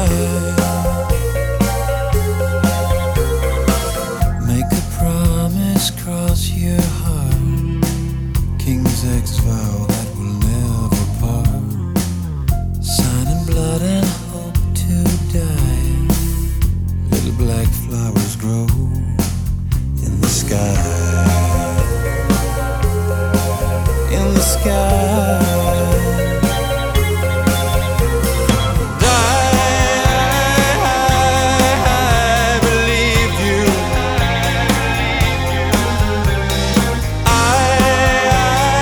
Make a promise, cross your heart. King's X vow that will never part. Sign in blood and hope to die. Little black flowers grow.